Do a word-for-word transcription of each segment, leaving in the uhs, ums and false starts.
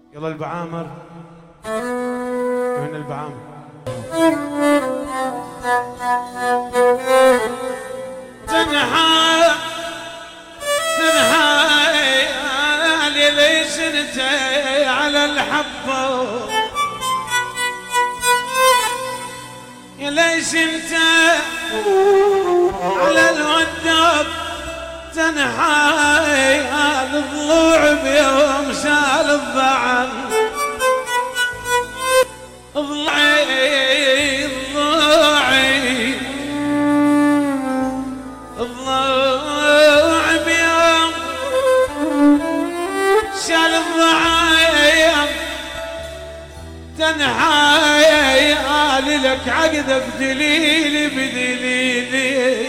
يلا البعامر وين البعامر؟ تنحى تنحى علي ليش انت على الحبة يا ليش انت على الودب تنحى الضلوع بيوم شال الضعن ضلعي ضلعي الضلوع بيوم شال الضعن تنحى قال لك عقدك بدليلي بدليلي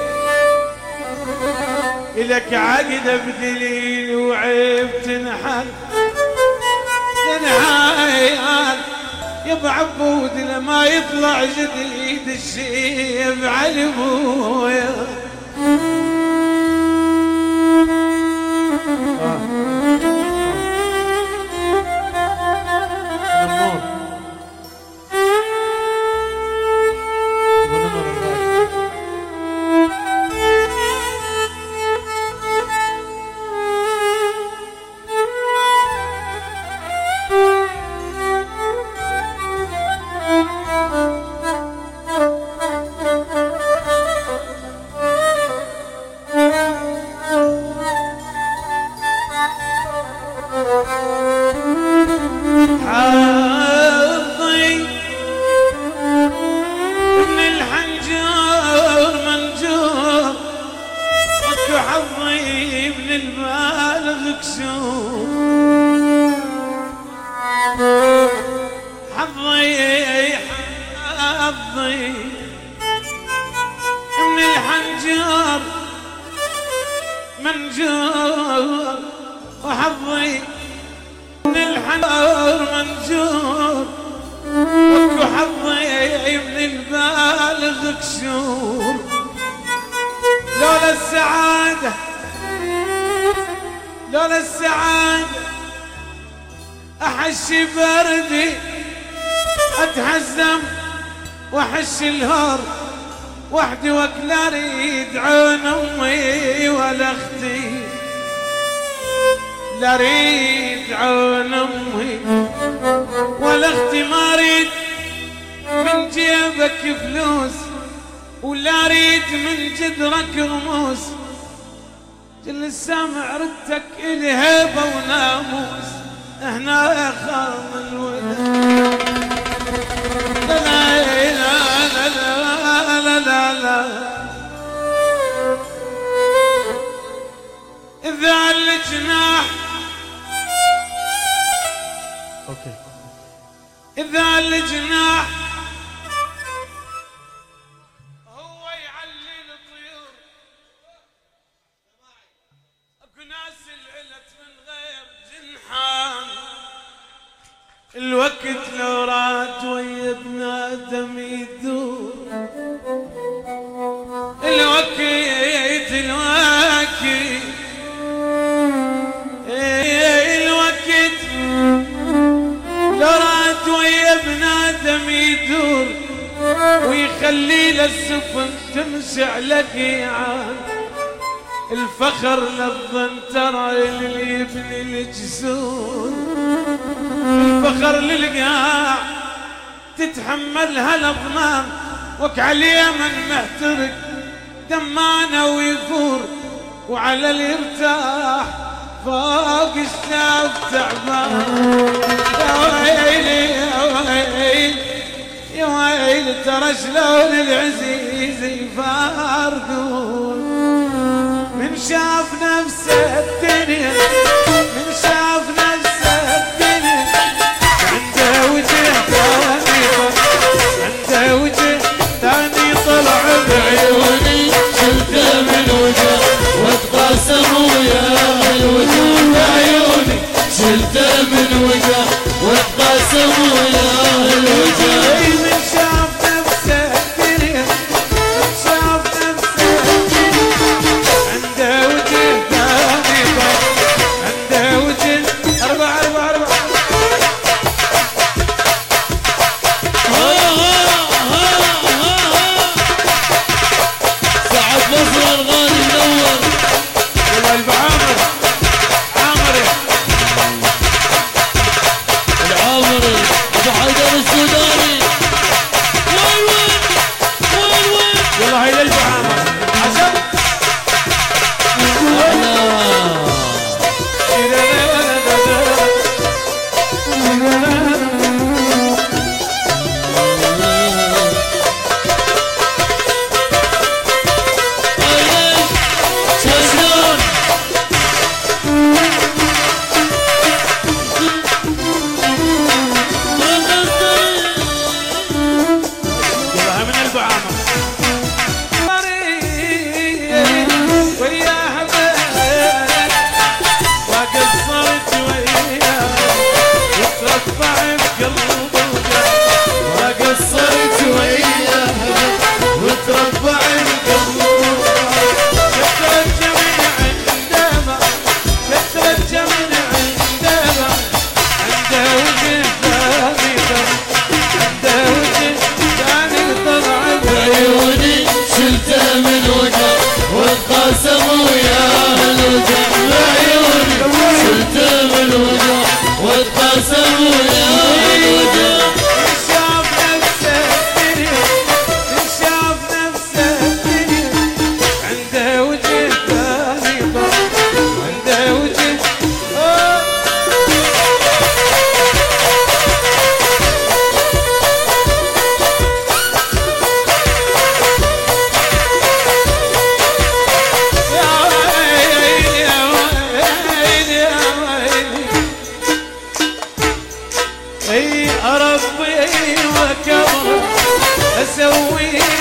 لك عقدة بدليل وعيب تنحل تنحل يا عبود لما يطلع جديد الشيب على ابويا منجور وحظي من الحنور منجور وحظي من البالغ كسور لولا السعادة لولا السعادة أحش بردي أتحزم وأحش الهور وحدي وكلا اريد عون امي ولا اختي لا اريد عون امي ولا اختي ما اريد من جيبك فلوس ولا اريد من جدرك رموس جل السامع ردتك الي هيبه وناموس هنا يا خام الولد لا لا لا لا لا لا لا إذا الجناح أوكي إذا الجناح هو يعلي الطيور أكو ناس العلت من غير جنحان الوقت لو رات ويا بنادم يدور الوقت الوقت الوقت لو رات ويا بنادم يدور ويخلي للسفن تمشي على قيعان الفخر للظن ترى اللي يبني الجسور الفخر للقاع تتحملها الأضنان وك على من محترق دمانه ويفور وعلى اللي يرتاح فوق الشاف تعبان يا ويلي يا ويلي يا ويلي ترى شلون العزيز يفارقون من شاف نفسه الدنيا من شاف نفسه الدنيا عنده وجه ثاني عنده وجه ثاني طلع بعيوني شلته من وجه واتقاسم وياه الوجه بعيوني شلته من وجه واتقاسم وياه الوجه من شاف نفسه الدنيا من شاف نفسه الدنيا عنده وجه ثاني ربي وكبر اسوي